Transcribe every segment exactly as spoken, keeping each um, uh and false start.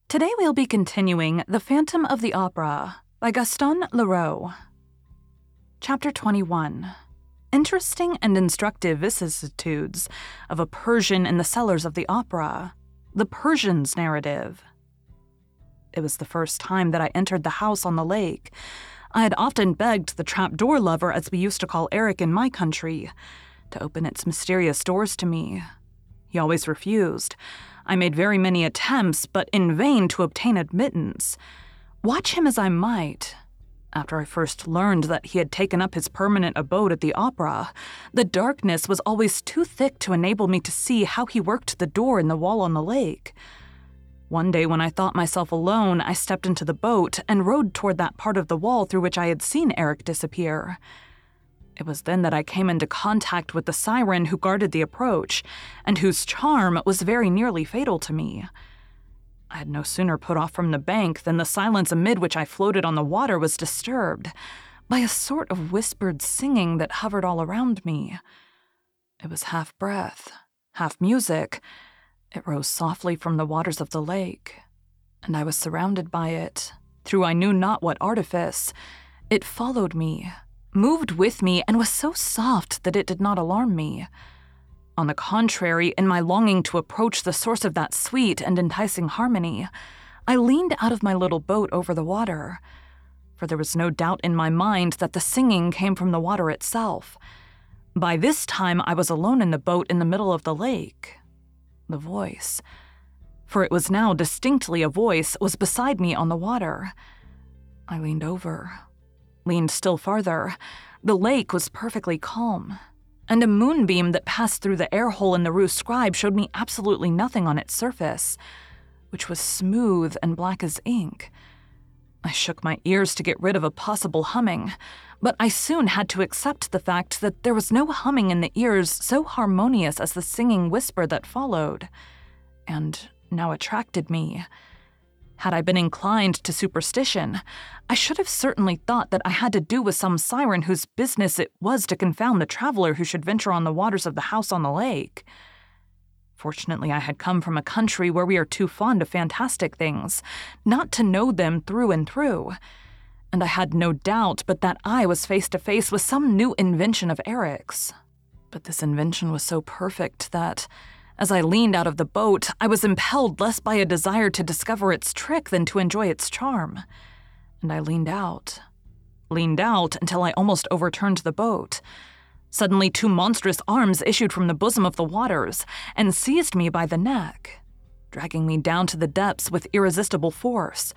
Today we'll be continuing The Phantom of the Opera by Gaston Leroux. Chapter twenty-one. Interesting and instructive vicissitudes of a Persian in the cellars of the opera. The Persian's narrative. It was the first time that I entered the house on the lake. I had often begged the trapdoor lover, as we used to call Eric in my country, to open its mysterious doors to me. He always refused. I made very many attempts, but in vain to obtain admittance. Watch him as I might, after I first learned that he had taken up his permanent abode at the opera, the darkness was always too thick to enable me to see how he worked the door in the wall on the lake. One day when I thought myself alone, I stepped into the boat and rowed toward that part of the wall through which I had seen Eric disappear. It was then that I came into contact with the siren who guarded the approach, and whose charm was very nearly fatal to me. I had no sooner put off from the bank than the silence amid which I floated on the water was disturbed by a sort of whispered singing that hovered all around me. It was half breath, half music. It rose softly from the waters of the lake, and I was surrounded by it, through I knew not what artifice. It followed me, moved with me, and was so soft that it did not alarm me. On the contrary, in my longing to approach the source of that sweet and enticing harmony, I leaned out of my little boat over the water, for there was no doubt in my mind that the singing came from the water itself. By this time I was alone in the boat in the middle of the lake. The voice, for it was now distinctly a voice, was beside me on the water. I leaned over, leaned still farther. The lake was perfectly calm, and a moonbeam that passed through the air hole in the Rue Scribe showed me absolutely nothing on its surface, which was smooth and black as ink. I shook my ears to get rid of a possible humming, but I soon had to accept the fact that there was no humming in the ears so harmonious as the singing whisper that followed, and now attracted me. Had I been inclined to superstition, I should have certainly thought that I had to do with some siren whose business it was to confound the traveler who should venture on the waters of the house on the lake. Fortunately, I had come from a country where we are too fond of fantastic things, not to know them through and through, and I had no doubt but that I was face to face with some new invention of Eric's. But this invention was so perfect that, as I leaned out of the boat, I was impelled less by a desire to discover its trick than to enjoy its charm. And I leaned out, leaned out until I almost overturned the boat. Suddenly, two monstrous arms issued from the bosom of the waters and seized me by the neck, dragging me down to the depths with irresistible force.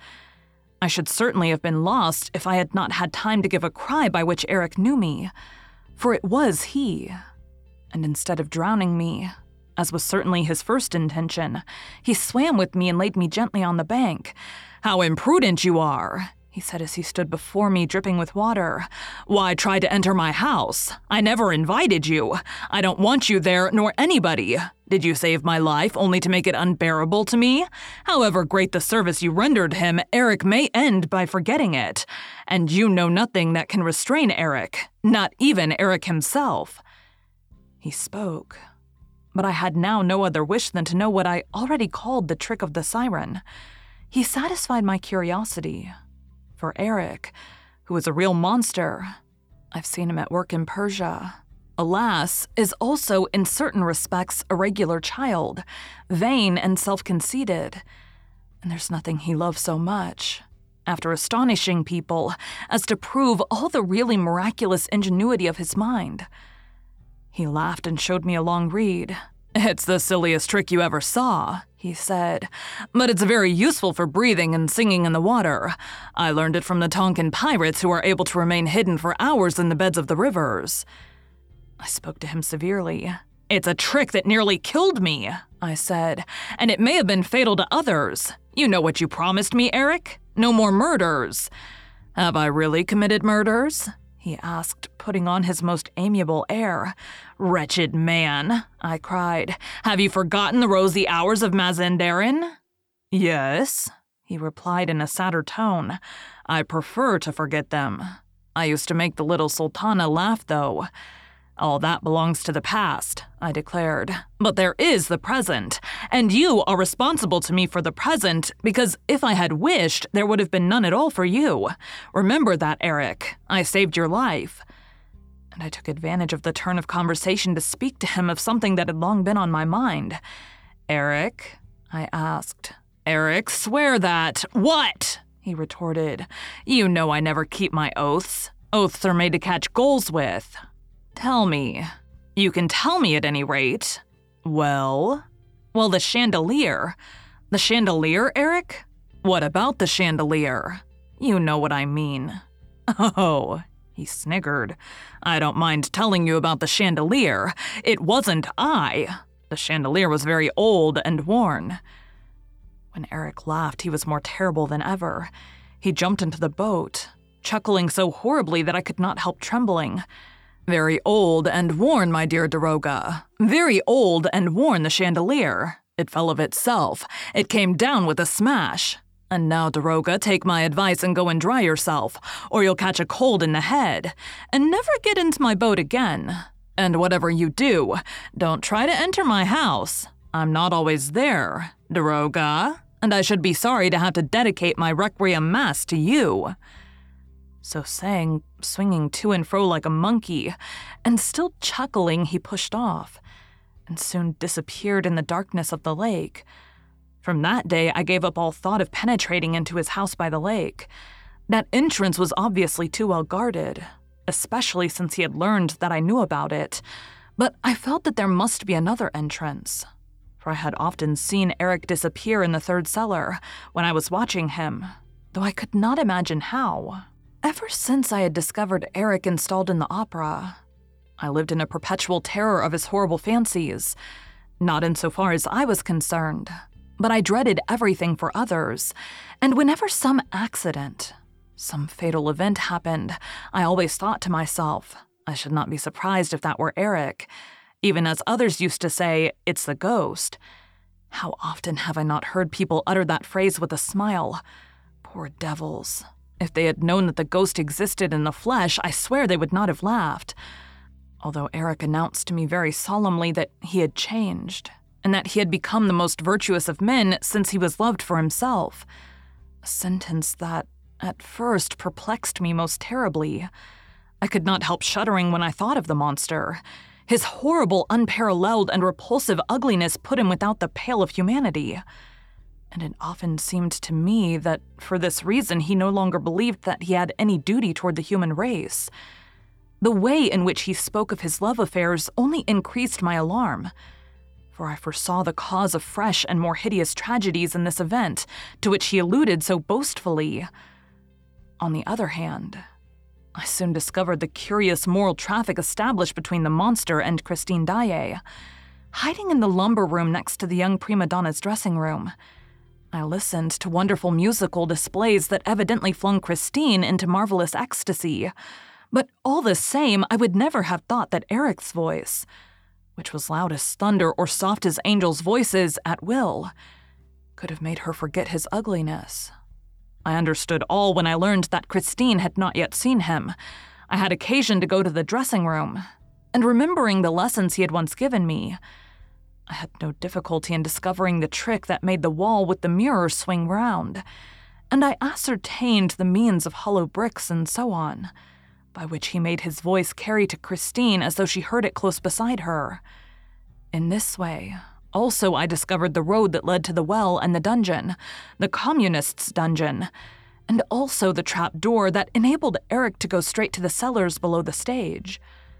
I should certainly have been lost if I had not had time to give a cry by which Eric knew me, for it was he. And instead of drowning me, as was certainly his first intention, he swam with me and laid me gently on the bank. "How imprudent you are," he said as he stood before me, dripping with water. "Why try to enter my house? I never invited you. I don't want you there, nor anybody. Did you save my life only to make it unbearable to me? However great the service you rendered him, Eric may end by forgetting it. And you know nothing that can restrain Eric, not even Eric himself." He spoke, but I had now no other wish than to know what I already called the trick of the siren. He satisfied my curiosity. For Eric, who is a real monster, I've seen him at work in Persia, alas, is also in certain respects a regular child, vain and self-conceited, and there's nothing he loves so much, after astonishing people, as to prove all the really miraculous ingenuity of his mind. He laughed and showed me a long reed. "It's the silliest trick you ever saw," he said, "but it's very useful for breathing and singing in the water. I learned it from the Tonkin pirates who are able to remain hidden for hours in the beds of the rivers." I spoke to him severely. "It's a trick that nearly killed me," I said, "and it may have been fatal to others. You know what you promised me, Eric? No more murders." "Have I really committed murders?" he asked, putting on his most amiable air. "Wretched man," I cried, "have you forgotten the rosy hours of Mazenderan?" "Yes," he replied in a sadder tone. "I prefer to forget them. I used to make the little sultana laugh, though. All that belongs to the past, I declared. But there is the present, and you are responsible to me for the present because if I had wished, there would have been none at all for you. Remember that, Eric. I saved your life. And I took advantage of the turn of conversation to speak to him of something that had long been on my mind. Eric, I asked. Eric, swear that. What? He retorted. You know I never keep my oaths. Oaths are made to catch goals with. Tell me. You can tell me at any rate. Well? Well, the chandelier. The chandelier, Eric? What about the chandelier? You know what I mean. Oh, he sniggered. I don't mind telling you about the chandelier. It wasn't I. The chandelier was very old and worn. When Eric laughed, he was more terrible than ever. He jumped into the boat, chuckling so horribly that I could not help trembling. Very old and worn, my dear Daroga. Very old and worn, the chandelier. It fell of itself. It came down with a smash. And now, Daroga, take my advice and go and dry yourself, or you'll catch a cold in the head. And never get into my boat again. And whatever you do, don't try to enter my house. I'm not always there, Daroga, and I should be sorry to have to dedicate my requiem mass to you. So saying, swinging to and fro like a monkey, and still chuckling, he pushed off, and soon disappeared in the darkness of the lake. From that day, I gave up all thought of penetrating into his house by the lake. That entrance was obviously too well guarded, especially since he had learned that I knew about it. But I felt that there must be another entrance, for I had often seen Eric disappear in the third cellar when I was watching him, though I could not imagine how. Ever since I had discovered Eric installed in the opera, I lived in a perpetual terror of his horrible fancies, not insofar as I was concerned, but I dreaded everything for others, and whenever some accident, some fatal event happened, I always thought to myself, I should not be surprised if that were Eric, even as others used to say, it's the ghost. How often have I not heard people utter that phrase with a smile? Poor devils. If they had known that the ghost existed in the flesh, I swear they would not have laughed. Although Eric announced to me very solemnly that he had changed, and that he had become the most virtuous of men since he was loved for himself. A sentence that, at first, perplexed me most terribly. I could not help shuddering when I thought of the monster. His horrible, unparalleled, and repulsive ugliness put him without the pale of humanity. And it often seemed to me that, for this reason, he no longer believed that he had any duty toward the human race. The way in which he spoke of his love affairs only increased my alarm, for I foresaw the cause of fresh and more hideous tragedies in this event, to which he alluded so boastfully. On the other hand, I soon discovered the curious moral traffic established between the monster and Christine Daae. Hiding in the lumber room next to the young prima donna's dressing room, I listened to wonderful musical displays that evidently flung Christine into marvelous ecstasy. But all the same, I would never have thought that Eric's voice, which was loud as thunder or soft as angels' voices at will, could have made her forget his ugliness. I understood all when I learned that Christine had not yet seen him. I had occasion to go to the dressing room, and remembering the lessons he had once given me, I had no difficulty in discovering the trick that made the wall with the mirror swing round, and I ascertained the means of hollow bricks and so on, by which he made his voice carry to Christine as though she heard it close beside her. In this way, also I discovered the road that led to the well and the dungeon, the communists' dungeon, and also the trap door that enabled Eric to go straight to the cellars below the stage.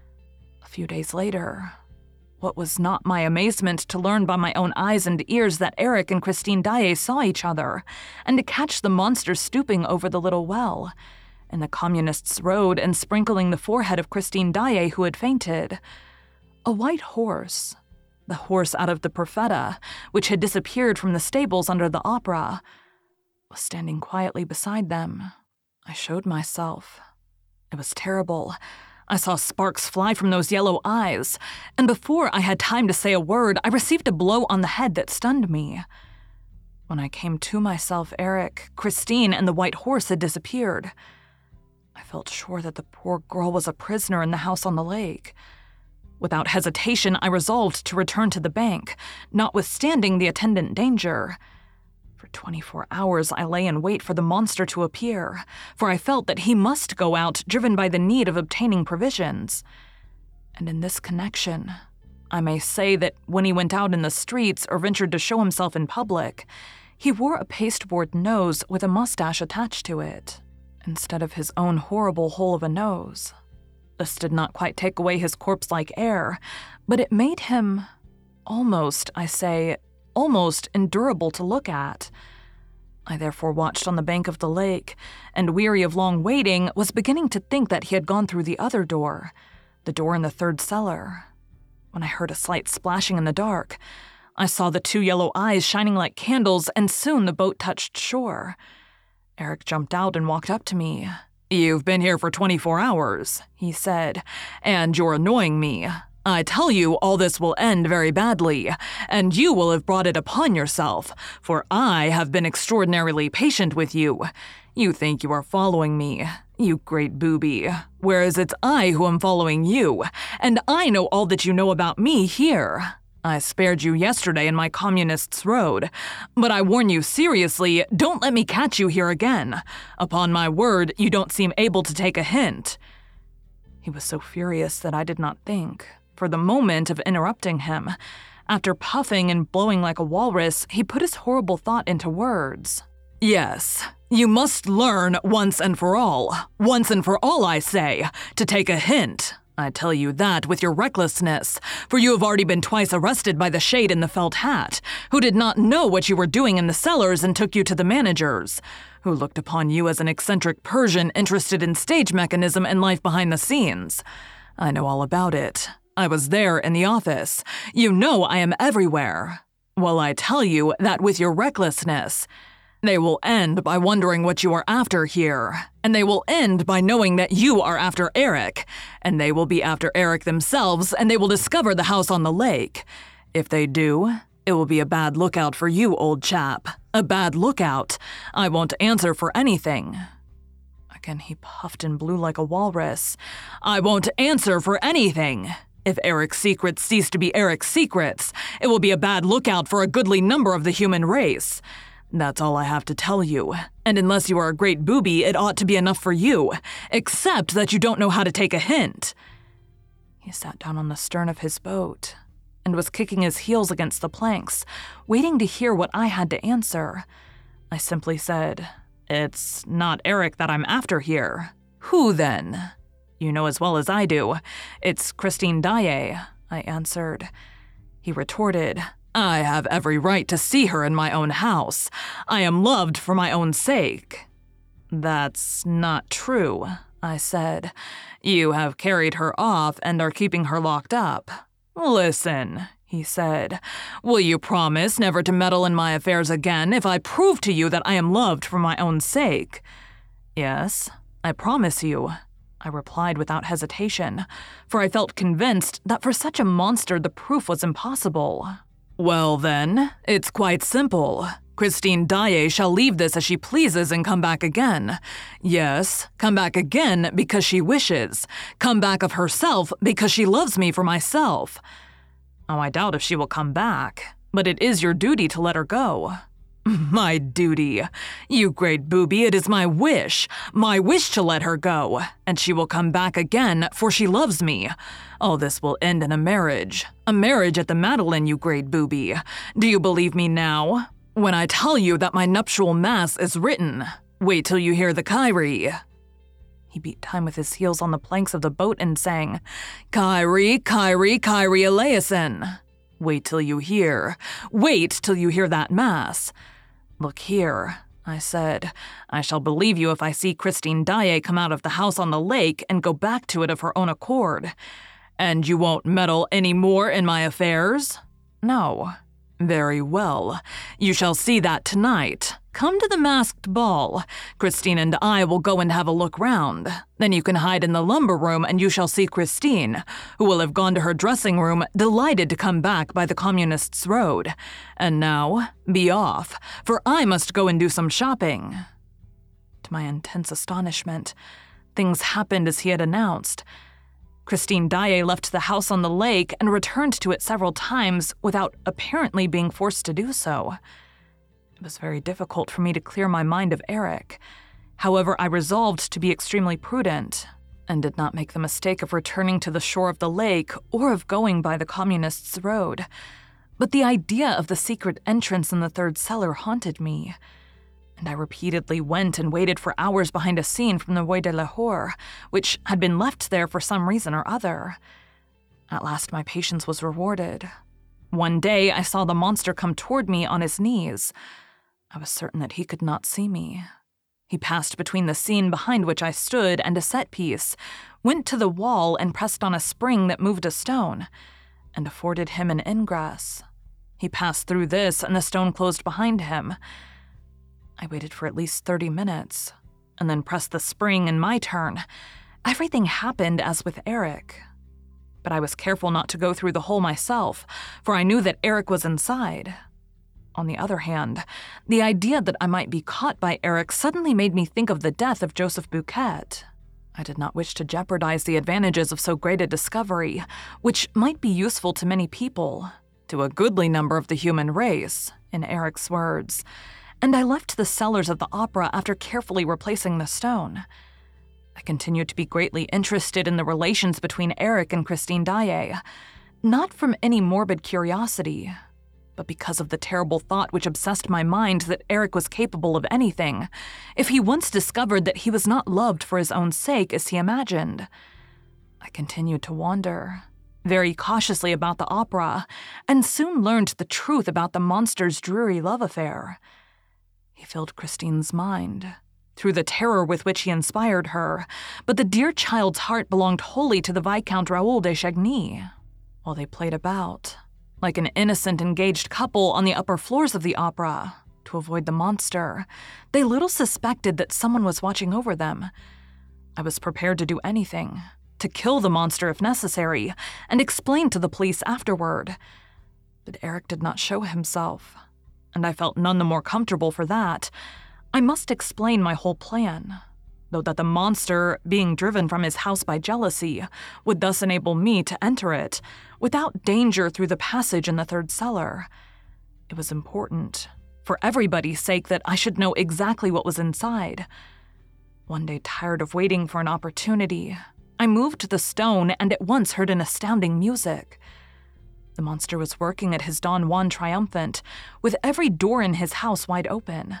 A few days later, what was not my amazement to learn by my own eyes and ears that Eric and Christine Daae saw each other, and to catch the monster stooping over the little well, in the communists' road and sprinkling the forehead of Christine Daae, who had fainted. A white horse, the horse out of the Profeta, which had disappeared from the stables under the opera, was standing quietly beside them. I showed myself. It was terrible. I saw sparks fly from those yellow eyes, and before I had time to say a word, I received a blow on the head that stunned me. When I came to myself, Eric, Christine, and the white horse had disappeared. I felt sure that the poor girl was a prisoner in the house on the lake. Without hesitation, I resolved to return to the bank, notwithstanding the attendant danger. For twenty-four hours I lay in wait for the monster to appear, for I felt that he must go out, driven by the need of obtaining provisions. And in this connection, I may say that when he went out in the streets or ventured to show himself in public, he wore a pasteboard nose with a mustache attached to it, instead of his own horrible hole of a nose. This did not quite take away his corpse-like air, but it made him almost, I say, almost endurable to look at. I therefore watched on the bank of the lake, and weary of long waiting, was beginning to think that he had gone through the other door, the door in the third cellar, when I heard a slight splashing in the dark. I saw the two yellow eyes shining like candles, and soon the boat touched shore. Eric jumped out and walked up to me. "You've been here for twenty-four hours, he said, "and you're annoying me. I tell you, all this will end very badly, and you will have brought it upon yourself, for I have been extraordinarily patient with you. You think you are following me, you great booby, whereas it's I who am following you, and I know all that you know about me here. I spared you yesterday in my communist's road, but I warn you seriously, don't let me catch you here again. Upon my word, you don't seem able to take a hint." He was so furious that I did not think, for the moment, of interrupting him. After puffing and blowing like a walrus, he put his horrible thought into words. "Yes, you must learn once and for all, once and for all, I say, to take a hint. I tell you that with your recklessness, for you have already been twice arrested by the shade in the felt hat, who did not know what you were doing in the cellars and took you to the managers, who looked upon you as an eccentric Persian interested in stage mechanism and life behind the scenes. I know all about it. I was there in the office. You know I am everywhere. Well, I tell you that with your recklessness, they will end by wondering what you are after here, and they will end by knowing that you are after Eric, and they will be after Eric themselves, and they will discover the house on the lake. If they do, it will be a bad lookout for you, old chap. A bad lookout. I won't answer for anything." Again he puffed and blew like a walrus. "I won't answer for anything. If Eric's secrets cease to be Eric's secrets, it will be a bad lookout for a goodly number of the human race. That's all I have to tell you, and unless you are a great booby, it ought to be enough for you, except that you don't know how to take a hint." He sat down on the stern of his boat and was kicking his heels against the planks, waiting to hear what I had to answer. I simply said, "It's not Eric that I'm after here." "Who then?" "You know as well as I do. It's Christine Daae," I answered. He retorted, "I have every right to see her in my own house. I am loved for my own sake." "That's not true," I said. "You have carried her off and are keeping her locked up." "Listen," he said. "Will you promise never to meddle in my affairs again if I prove to you that I am loved for my own sake?" "Yes, I promise you," I replied without hesitation, for I felt convinced that for such a monster the proof was impossible. "Well then, it's quite simple. Christine Daae shall leave this as she pleases and come back again. Yes, come back again because she wishes. Come back of herself because she loves me for myself." "Oh, I doubt if she will come back, but it is your duty to let her go." "My duty? You great booby, it is my wish, my wish to let her go, and she will come back again, for she loves me. All this will end in a marriage, a marriage at the Madeleine, you great booby. Do you believe me now? When I tell you that my nuptial mass is written, wait till you hear the Kyrie." He beat time with his heels on the planks of the boat and sang, "Kyrie, Kyrie, Kyrie eleison." Wait till you hear, wait till you hear that mass. "Look here," I said. "I shall believe you if I see Christine Daae come out of the house on the lake and go back to it of her own accord. And you won't meddle any more in my affairs?" "No." "Very well. You shall see that tonight. Come to the masked ball. Christine and I will go and have a look round. Then you can hide in the lumber room and you shall see Christine, who will have gone to her dressing room, delighted to come back by the Communist's Road. And now, be off, for I must go and do some shopping." To my intense astonishment, things happened as he had announced. Christine Daae left the house on the lake and returned to it several times without apparently being forced to do so. It was very difficult for me to clear my mind of Eric. However, I resolved to be extremely prudent and did not make the mistake of returning to the shore of the lake or of going by the communists' road. But the idea of the secret entrance in the third cellar haunted me, and I repeatedly went and waited for hours behind a scene from the Roi de Lahore, which had been left there for some reason or other. At last my patience was rewarded. One day I saw the monster come toward me on his knees. I was certain that he could not see me. He passed between the scene behind which I stood and a set piece, went to the wall and pressed on a spring that moved a stone, and afforded him an ingress. He passed through this, and the stone closed behind him. I waited for at least thirty minutes, and then pressed the spring in my turn. Everything happened as with Eric. But I was careful not to go through the hole myself, for I knew that Eric was inside. On the other hand, the idea that I might be caught by Eric suddenly made me think of the death of Joseph Buquet. I did not wish to jeopardize the advantages of so great a discovery, which might be useful to many people, to a goodly number of the human race, in Eric's words, and I left the cellars of the opera after carefully replacing the stone. I continued to be greatly interested in the relations between Eric and Christine Daae, not from any morbid curiosity, but because of the terrible thought which obsessed my mind that Eric was capable of anything, if he once discovered that he was not loved for his own sake as he imagined. I continued to wander, very cautiously about the opera, and soon learned the truth about the monster's dreary love affair. He filled Christine's mind, through the terror with which he inspired her, but the dear child's heart belonged wholly to the Viscount Raoul de Chagny. While they played about, like an innocent engaged couple on the upper floors of the opera, to avoid the monster, they little suspected that someone was watching over them. I was prepared to do anything, to kill the monster if necessary, and explain to the police afterward. But Eric did not show himself, and I felt none the more comfortable for that. I must explain my whole plan, though that the monster, being driven from his house by jealousy, would thus enable me to enter it, without danger through the passage in the third cellar. It was important, for everybody's sake, that I should know exactly what was inside. One day, tired of waiting for an opportunity, I moved the stone and at once heard an astounding music. The monster was working at his Don Juan triumphant, with every door in his house wide open.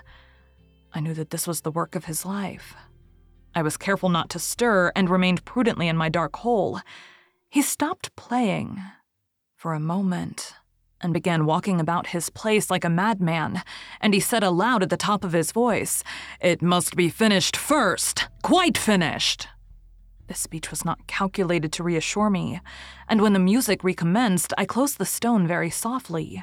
I knew that this was the work of his life. I was careful not to stir and remained prudently in my dark hole. He stopped playing for a moment and began walking about his place like a madman, and he said aloud at the top of his voice, "It must be finished first, quite finished." This speech was not calculated to reassure me, and when the music recommenced, I closed the stone very softly.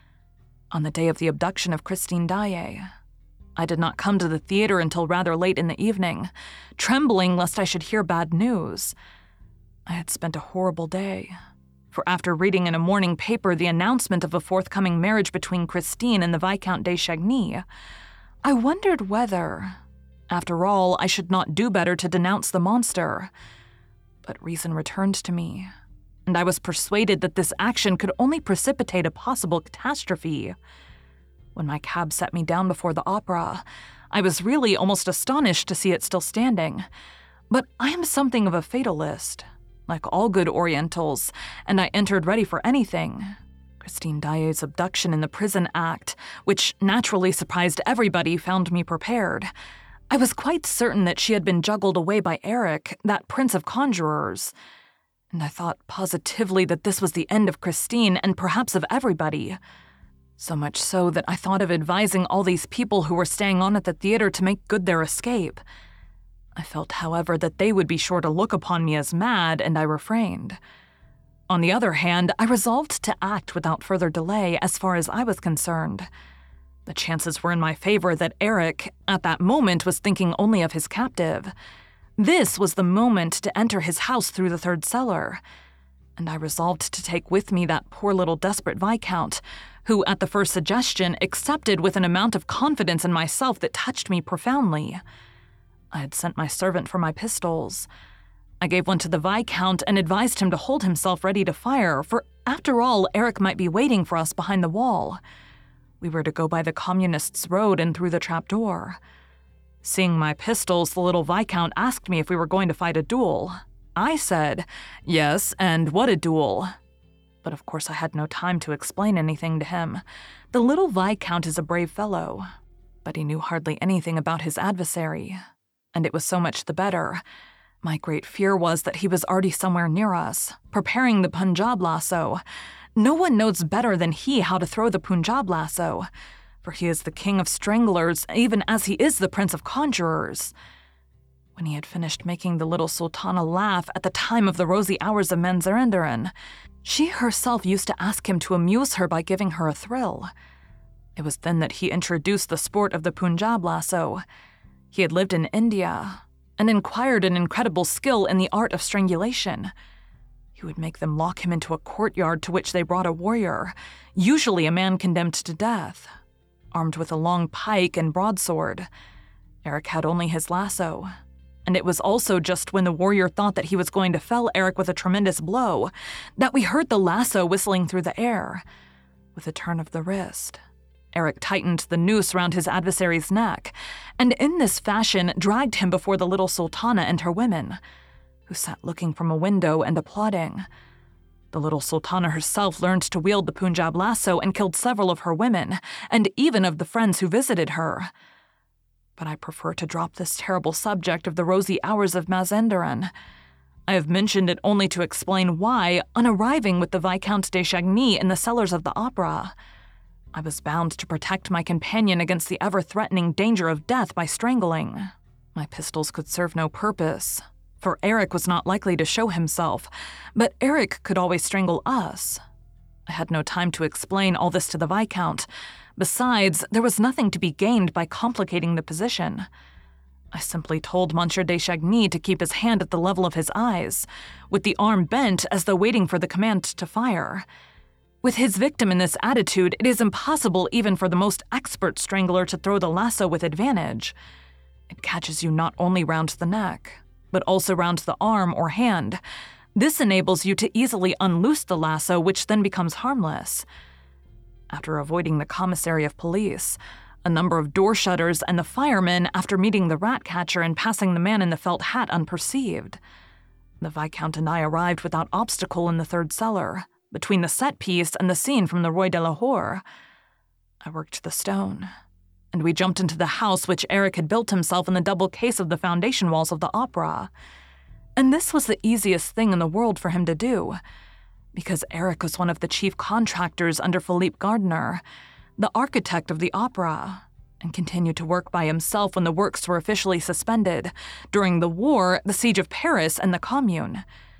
On the day of the abduction of Christine Daae, I did not come to the theater until rather late in the evening, trembling lest I should hear bad news. I had spent a horrible day, for after reading in a morning paper the announcement of a forthcoming marriage between Christine and the Viscount de Chagny, I wondered whether, after all, I should not do better to denounce the monster. But reason returned to me, and I was persuaded that this action could only precipitate a possible catastrophe. When my cab set me down before the opera, I was really almost astonished to see it still standing. But I am something of a fatalist, like all good Orientals, and I entered ready for anything. Christine Daae's abduction in the prison act, which naturally surprised everybody, found me prepared. I was quite certain that she had been juggled away by Eric, that prince of conjurers. And I thought positively that this was the end of Christine and perhaps of everybody. So much so that I thought of advising all these people who were staying on at the theater to make good their escape. I felt, however, that they would be sure to look upon me as mad, and I refrained. On the other hand, I resolved to act without further delay as far as I was concerned. The chances were in my favor that Eric, at that moment, was thinking only of his captive. This was the moment to enter his house through the third cellar, and I resolved to take with me that poor little desperate Viscount, who, at the first suggestion, accepted with an amount of confidence in myself that touched me profoundly. I had sent my servant for my pistols. I gave one to the Viscount and advised him to hold himself ready to fire, for after all, Eric might be waiting for us behind the wall. We were to go by the Communists' road and through the trapdoor. Seeing my pistols, the little Viscount asked me if we were going to fight a duel. I said, yes, and what a duel. But of course I had no time to explain anything to him. The little Viscount is a brave fellow, but he knew hardly anything about his adversary. And it was so much the better. My great fear was that he was already somewhere near us, preparing the Punjab lasso. No one knows better than he how to throw the Punjab lasso, for he is the king of stranglers, even as he is the prince of conjurers. When he had finished making the little Sultana laugh at the time of the rosy hours of Mazandaran, she herself used to ask him to amuse her by giving her a thrill. It was then that he introduced the sport of the Punjab lasso. He had lived in India and acquired an incredible skill in the art of strangulation. He would make them lock him into a courtyard to which they brought a warrior, usually a man condemned to death, armed with a long pike and broadsword. Eric had only his lasso, and it was also just when the warrior thought that he was going to fell Eric with a tremendous blow that we heard the lasso whistling through the air. With a turn of the wrist, Eric tightened the noose round his adversary's neck, and in this fashion dragged him before the little Sultana and her women, who sat looking from a window and applauding. The little Sultana herself learned to wield the Punjab lasso and killed several of her women, and even of the friends who visited her. But I prefer to drop this terrible subject of the rosy hours of Mazandaran. I have mentioned it only to explain why, on arriving with the Viscount de Chagny in the cellars of the opera, I was bound to protect my companion against the ever-threatening danger of death by strangling. My pistols could serve no purpose, for Eric was not likely to show himself, but Eric could always strangle us. I had no time to explain all this to the Viscount. Besides, there was nothing to be gained by complicating the position. I simply told Monsieur de Chagny to keep his hand at the level of his eyes, with the arm bent as though waiting for the command to fire. With his victim in this attitude, it is impossible even for the most expert strangler to throw the lasso with advantage. It catches you not only round the neck, but also round the arm or hand. This enables you to easily unloose the lasso, which then becomes harmless. After avoiding the commissary of police, a number of door shutters, and the firemen, after meeting the rat catcher and passing the man in the felt hat unperceived, the Viscount and I arrived without obstacle in the third cellar, between the set piece and the scene from the Roi de Lahore. I worked the stone, and we jumped into the house which Eric had built himself in the double case of the foundation walls of the opera. And this was the easiest thing in the world for him to do, because Eric was one of the chief contractors under Philippe Gardiner, the architect of the opera, and continued to work by himself when the works were officially suspended, during the war, the siege of Paris, and the Commune.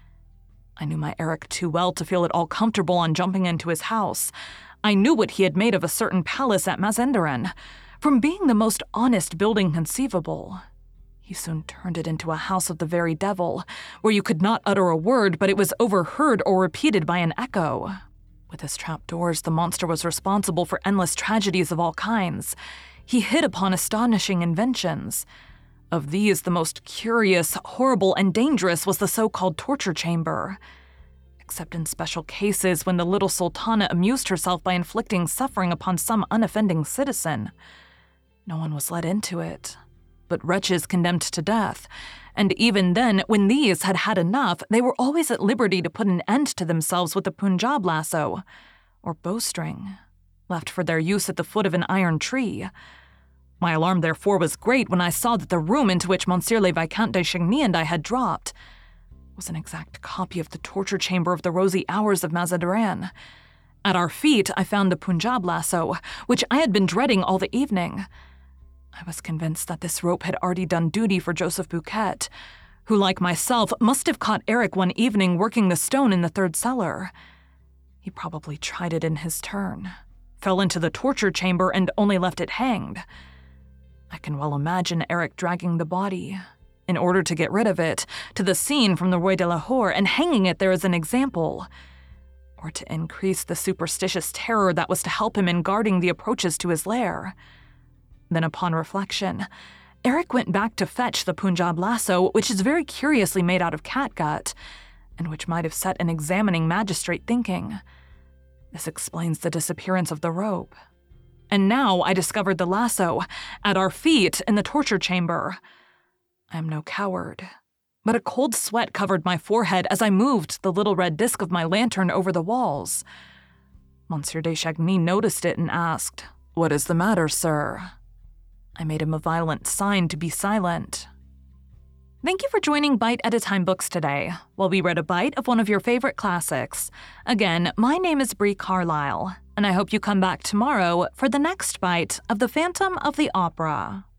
I knew my Eric too well to feel at all comfortable on jumping into his house. I knew what he had made of a certain palace at Mazandaran. From being the most honest building conceivable, he soon turned it into a house of the very devil, where you could not utter a word, but it was overheard or repeated by an echo. With his trapdoors, the monster was responsible for endless tragedies of all kinds. He hit upon astonishing inventions. Of these, the most curious, horrible, and dangerous was the so-called torture chamber. Except in special cases when the little Sultana amused herself by inflicting suffering upon some unoffending citizen, no one was let into it, but wretches condemned to death. And even then, when these had had enough, they were always at liberty to put an end to themselves with the Punjab lasso, or bowstring, left for their use at the foot of an iron tree. My alarm, therefore, was great when I saw that the room into which Monsieur le Viscount de Chagny and I had dropped was an exact copy of the torture chamber of the rosy hours of Mazandaran. At our feet, I found the Punjab lasso, which I had been dreading all the evening. I was convinced that this rope had already done duty for Joseph Buquet, who, like myself, must have caught Eric one evening working the stone in the third cellar. He probably tried it in his turn, fell into the torture chamber, and only left it hanged. I can well imagine Eric dragging the body, in order to get rid of it, to the scene from the Roi de Lahore and hanging it there as an example, or to increase the superstitious terror that was to help him in guarding the approaches to his lair. Then, upon reflection, Eric went back to fetch the Punjab lasso, which is very curiously made out of catgut, and which might have set an examining magistrate thinking. This explains the disappearance of the rope. And now I discovered the lasso, at our feet in the torture chamber. I am no coward, but a cold sweat covered my forehead as I moved the little red disc of my lantern over the walls. Monsieur de Chagny noticed it and asked, "What is the matter, sir?" I made him a violent sign to be silent. Thank you for joining Bite at a Time Books today, while we read a bite of one of your favorite classics. Again, my name is Brie Carlisle, and I hope you come back tomorrow for the next bite of The Phantom of the Opera.